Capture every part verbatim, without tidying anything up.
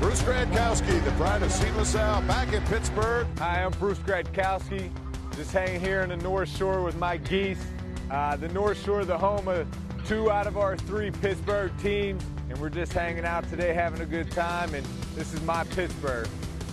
Bruce Gradkowski, the pride of Saint LaSalle, back in Pittsburgh. Hi, I'm Bruce Gradkowski, just hanging here in the North Shore with my geese. Uh, the North Shore, the home of two out of our three Pittsburgh teams, and we're just hanging out today, having a good time, and this is my Pittsburgh.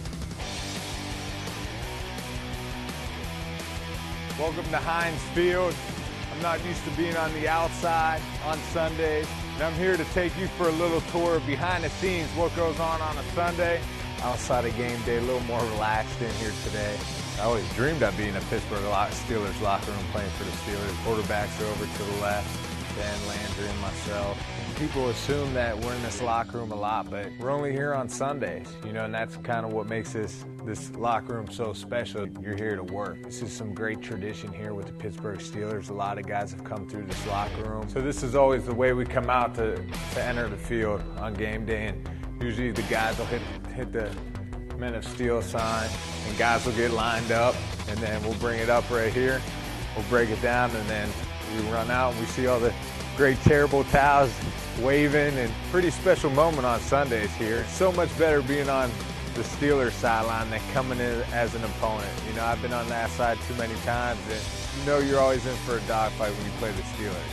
Welcome to Heinz Field. I'm not used to being on the outside on Sundays, and I'm here to take you for a little tour behind the scenes, what goes on on a Sunday. Outside of game day, a little more relaxed in here today. I always dreamed of being a Pittsburgh Steelers locker room playing for the Steelers. Quarterbacks are over to the left, Dan Landry and myself. People assume that we're in this locker room a lot, but we're only here on Sundays, you know, and that's kind of what makes this, this locker room so special. You're here to work. This is some great tradition here with the Pittsburgh Steelers. A lot of guys have come through this locker room. So this is always the way we come out to, to enter the field on game day, and usually the guys will hit, hit the Men of Steel sign, and guys will get lined up, and then we'll bring it up right here. We'll break it down, and then we run out, and we see all the great terrible towels waving, and pretty special moment on Sundays here. It's so much better being on the Steelers sideline than coming in as an opponent. You know, I've been on that side too many times, and you know you're always in for a dogfight when you play the Steelers.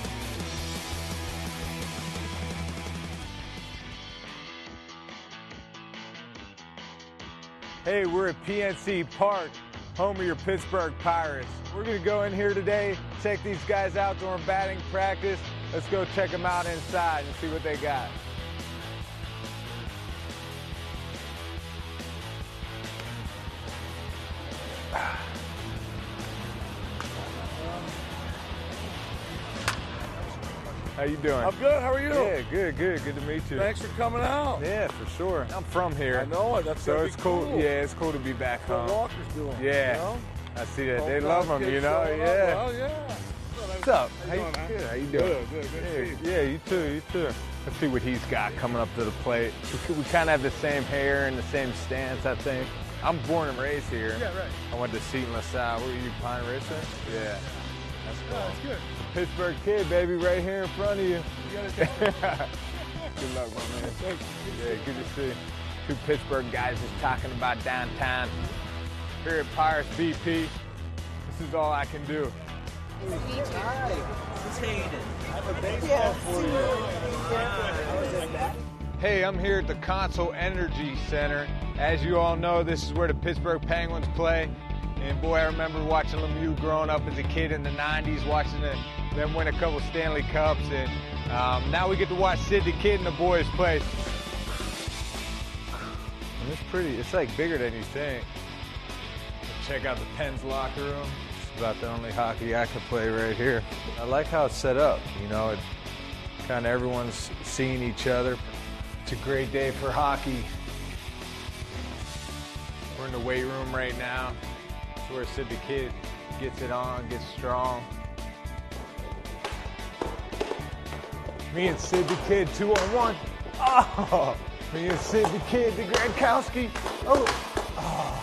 Hey, we're at P N C Park, home of your Pittsburgh Pirates. We're gonna go in here today, check these guys out during batting practice. Let's go check them out inside and see what they got. How you doing? I'm good. How are you? Yeah, good, good. Good to meet you. Thanks for coming out. Yeah, for sure. I'm from here. I know it. That's so it's cool. cool. Yeah, it's cool to be back That's home. what Walker's doing. Yeah, You know? I see that. Hometown They love them, kids you know. showing up. Yeah. Well, yeah. What's up? How How you you, doing, man? good? How you doing? Good, good, good to see you. Yeah, you too, you too. Let's see what he's got coming up to the plate. We, we kind of have the same hair and the same stance, I think. I'm born and raised here. Yeah, right. I went to Seton LaSalle. Were you Pine Ridge? Yeah. That's cool. Yeah, that's good. Pittsburgh kid, baby, right here in front of you. You gotta take Good luck, my man. Thanks. Yeah, good to see you. Two Pittsburgh guys just talking about downtown. Here at Pirates B P, this is all I can do. Hi, it's Hayden. I have a baseball Yeah. for you. Wow. Hey, I'm here at the Console Energy Center. As you all know, this is where the Pittsburgh Penguins play. And boy, I remember watching Lemieux growing up as a kid in the nineties, watching the, them win a couple Stanley Cups. And um, now we get to watch Sid the Kid and the boys play. And it's pretty, it's like bigger than you think. Check out the Pens locker room. It's about the only hockey I could play right here. I like how it's set up. You know, it kind of everyone's seeing each other. It's a great day for hockey. We're in the weight room right now. It's where Sid the Kid gets it on, gets strong. Me and Sid the Kid, two on one. Oh, me and Sid the Kid, the Gradkowski. Oh, oh.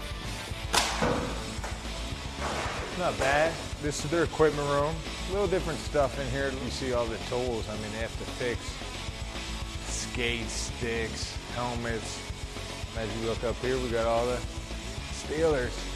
Not bad. This is their equipment room. A little different stuff in here. You see all the tools. I mean, they have to fix skates, sticks, helmets. As you look up here, we got all the Steelers.